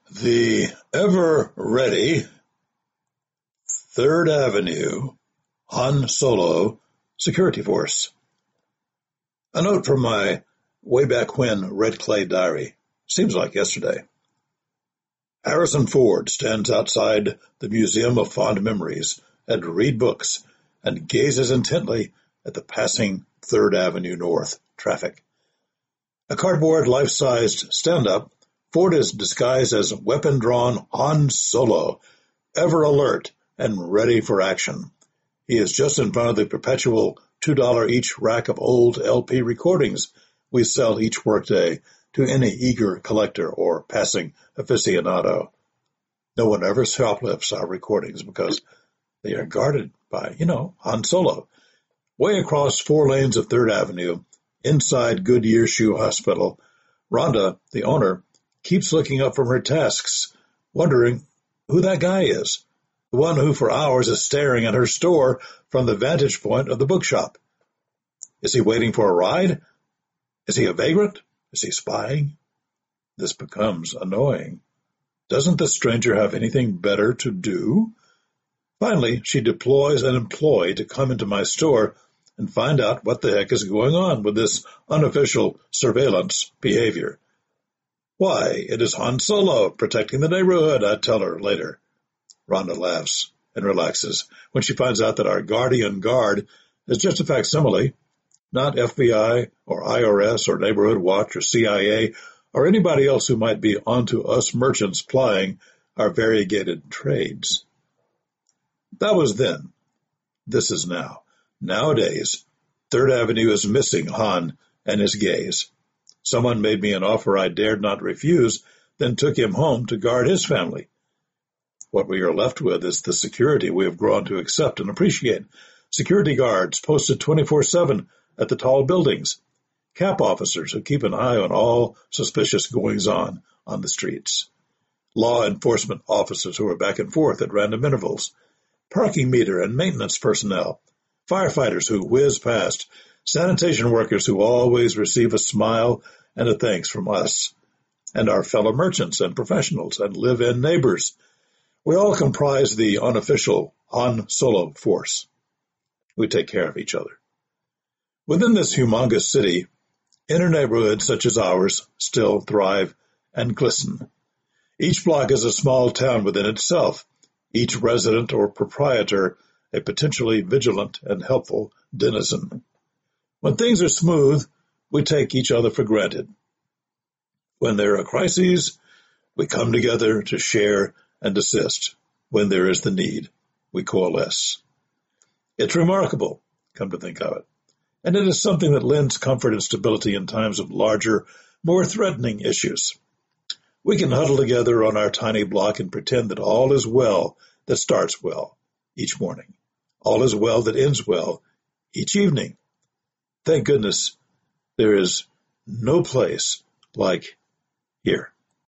The ever-ready Third Avenue Han Solo security force. A note from my way back when red clay diary. Seems like yesterday. Harrison Ford stands outside the Museum of Fond Memories and read books and gazes intently at the passing Third Avenue North traffic. A cardboard life-sized stand-up, Ford is disguised as weapon-drawn Han Solo, ever alert and ready for action. He is just in front of the perpetual $2 each rack of old LP recordings we sell each workday to any eager collector or passing aficionado. No one ever shoplifts our recordings because they are guarded by, Han Solo. Way across 4 lanes of Third Avenue, inside Goodyear Shoe Hospital, Rhonda, the owner, keeps looking up from her tasks, wondering who that guy is, the one who for hours is staring at her store from the vantage point of the bookshop. Is he waiting for a ride? Is he a vagrant? Is he spying? This becomes annoying. Doesn't the stranger have anything better to do? Finally, she deploys an employee to come into my store and find out what the heck is going on with this unofficial surveillance behavior. Why, it is Han Solo protecting the neighborhood, I tell her later. Rhonda laughs and relaxes when she finds out that our guardian guard is just a facsimile, not FBI or IRS or Neighborhood Watch or CIA or anybody else who might be onto us merchants plying our variegated trades. That was then. This is now. Nowadays, Third Avenue is missing Han and his gaze. Someone made me an offer I dared not refuse, then took him home to guard his family. What we are left with is the security we have grown to accept and appreciate. Security guards posted 24/7 at the tall buildings. Cap officers who keep an eye on all suspicious goings-on the streets. Law enforcement officers who are back and forth at random intervals. Parking meter and maintenance personnel. Firefighters who whiz past. Sanitation workers who always receive a smile and a thanks from us. And our fellow merchants and professionals and live-in neighbors. We all comprise the unofficial Han Solo force. We take care of each other. Within this humongous city, inner neighborhoods such as ours still thrive and glisten. Each block is a small town within itself, each resident or proprietor a potentially vigilant and helpful denizen. When things are smooth, we take each other for granted. When there are crises, we come together to share and assist. When there is the need, we coalesce. It's remarkable, come to think of it, and it is something that lends comfort and stability in times of larger, more threatening issues. We can huddle together on our tiny block and pretend that all is well that starts well each morning. All is well that ends well each evening. Thank goodness there is no place like here.